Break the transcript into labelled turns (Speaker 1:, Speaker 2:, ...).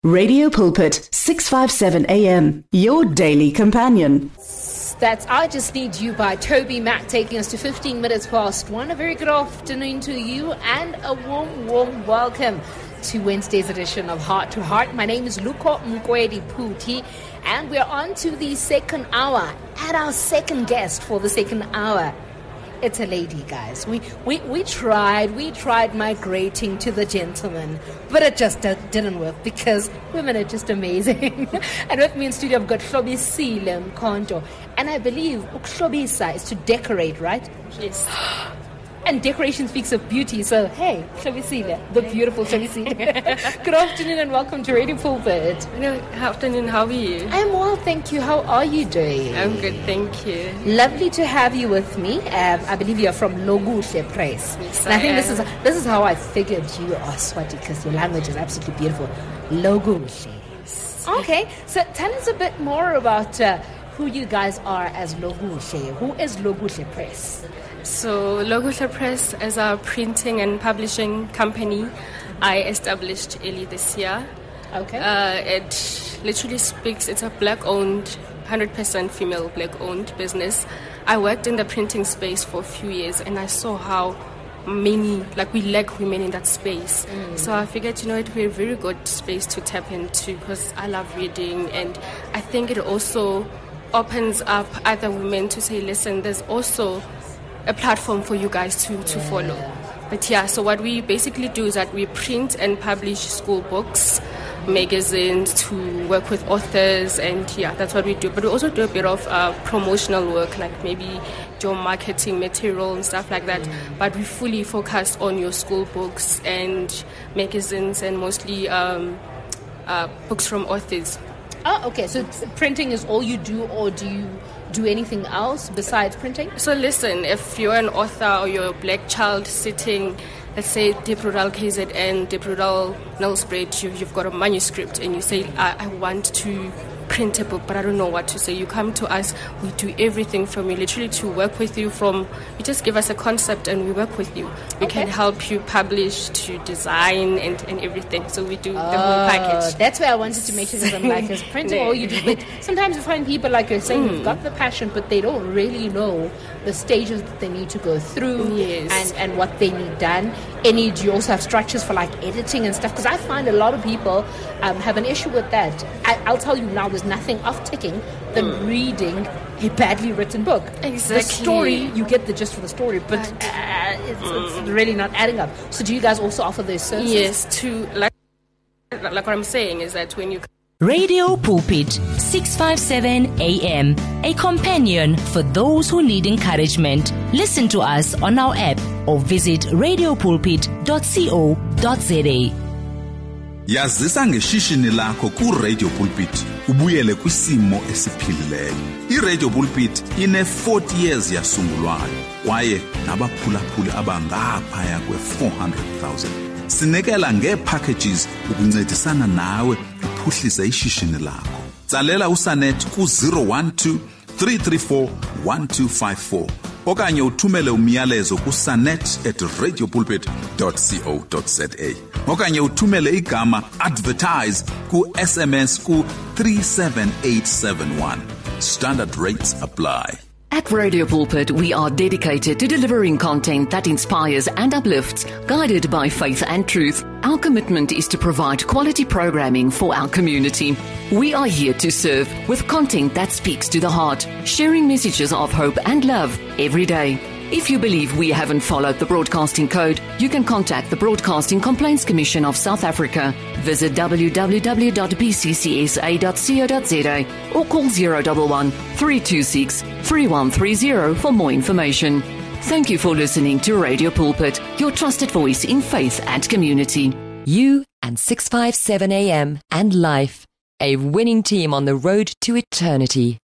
Speaker 1: Radio Pulpit, 657 AM, your daily companion.
Speaker 2: That's I Just Need You by Toby Mac, taking us to 15 minutes past 1. A very good afternoon to you and a warm welcome to Wednesday's edition of Heart to Heart. My name is Luko Mkwedi Puti, and we're on to the second hour. And our second guest for the second hour, it's a lady, guys. We tried migrating to the gentleman, but it just didn't work because women are just amazing. And with me in studio, I've got Hlobisile Mkhonto. And I believe Ukhlobisa is to decorate, right?
Speaker 3: Yes.
Speaker 2: And decoration speaks of beauty. So, hey, Hlobisile, the beautiful Hlobisile. Good afternoon and welcome to Radio Pulpit.
Speaker 3: Good afternoon. How are you?
Speaker 2: I'm well, thank you. How are you doing?
Speaker 3: I'm good, thank you.
Speaker 2: Lovely to have you with me. I believe you're from Loguhle Press.
Speaker 3: Yes,
Speaker 2: and I think this is how I figured you are Swati, because your language is absolutely beautiful. Loguhle.
Speaker 3: Yes.
Speaker 2: Okay, so tell us a bit more about who you guys are as Loguhle. Who is Loguhle Press?
Speaker 3: So, Loguhle Press is a printing and publishing company I established early this year.
Speaker 2: Okay.
Speaker 3: It literally speaks, it's a black-owned, 100% female black-owned business. I worked in the printing space for a few years and I saw how we lack women in that space. So I figured, it would be a very good space to tap into because I love reading, and I think it also opens up other women to say, listen, there's also a platform for you guys to follow. But yeah, so what we basically do is that we print and publish school books, magazines, to work with authors, and yeah, that's what we do. But we also do a bit of promotional work, like maybe your marketing material and stuff like that. But we fully focus on your school books and magazines, and mostly books from authors.
Speaker 2: Oh, okay. So printing is all you do, or do you do anything else besides printing?
Speaker 3: So listen, if you're an author or you're a black child sitting, let's say, Deep Rural KZN, Deep Rural Nelspruit, you've got a manuscript and you say, I want to print a book, but I don't know what to say. You come to us, we do everything from you, literally to work with you from, you just give us a concept and we work with you. We can help you publish, to design and everything. So we do the whole package.
Speaker 2: That's where I wanted to make sure that I'm like, is printing all you do. But sometimes you find people, like you're saying, who've got the passion, but they don't really know the stages that they need to go through and what they need done. Do you also have structures for like editing and stuff? Because I find a lot of people have an issue with that. I'll tell you now, there's nothing off-ticking than reading a badly written book.
Speaker 3: Exactly.
Speaker 2: The story, you get the gist for the story, but it's really not adding up. So do you guys also offer those services?
Speaker 3: Yes, like what I'm saying is that when you...
Speaker 4: Radio Pulpit, 657 AM, a companion for those who need encouragement. Listen to us on our app or visit radiopulpit.co.za.
Speaker 5: Yazisa ngeshishini lakho ku-Radio Pulpit ubuyele kwisimo esiphilileyo. I-Radio Pulpit ine-40 years yasungulwayo kwaye nabaphulaphuli abangaphaya kwe-400,000. Sinikela ngee-packages ukuncedisana nawe uphuhlise ishishini lakho. Tsalela uSanet ku-012 334 1254 okanye uthumele umyalezo kusanet@radiopulpit.co.za okanye uthumele igama advertise ku-SMS ku-37871. Standard rates apply.
Speaker 6: At Radio Pulpit, we are dedicated to delivering content that inspires and uplifts, guided by faith and truth. Our commitment is to provide quality programming for our community. We are here to serve with content that speaks to the heart, sharing messages of hope and love every day. If you believe we haven't followed the broadcasting code, you can contact the Broadcasting Complaints Commission of South Africa. Visit www.bccsa.co.za or call 011 326 3130 for more information. Thank you for listening to Radio Pulpit, your trusted voice in faith and community.
Speaker 7: You and 657 AM and life, a winning team on the road to eternity.